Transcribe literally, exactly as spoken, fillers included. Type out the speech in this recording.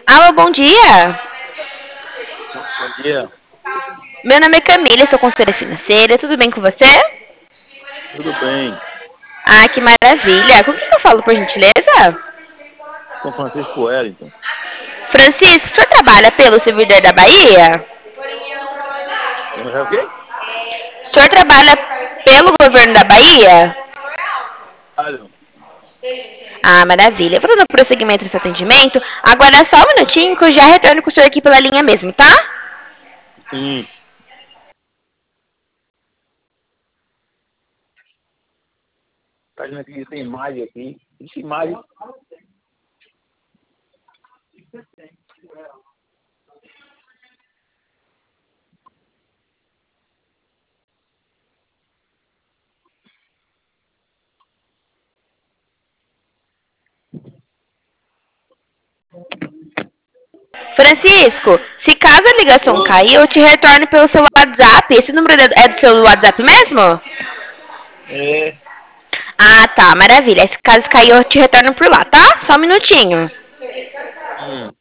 Alô, bom dia. Bom dia. Meu nome é Camila, sou consultora financeira. Tudo bem com você? Tudo bem? Ah, que maravilha. Com quem que eu falo, por gentileza? Com Francisco Wellington. Francisco, o senhor trabalha pelo servidor da Bahia? É o quê? O senhor trabalha pelo governo da Bahia? Alho. Ah, maravilha. Eu vou dando prosseguimento nesse atendimento. Agora é só um minutinho que eu já retorno com o senhor aqui pela linha mesmo, tá? Sim. Tá dizendo que tem imagem aqui. Ixi, imagem. Francisco, se caso a ligação Oi. cair, eu te retorno pelo seu WhatsApp. Esse número é do seu WhatsApp mesmo? É. Ah, tá, maravilha. Se caso cair, eu te retorno por lá, tá? Só um minutinho. Hum.